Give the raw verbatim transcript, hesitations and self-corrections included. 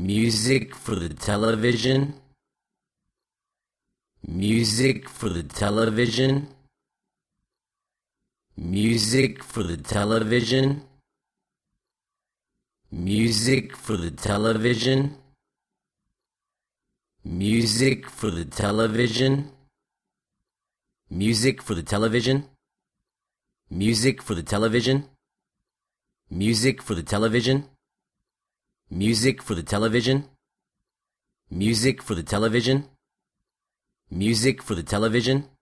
Music for the television. Music for the television. Music for the television. Music for the television. Music for the television. Music for the television. Music for the television. Music for the television. Music for the television. Music for the television. Music for the television.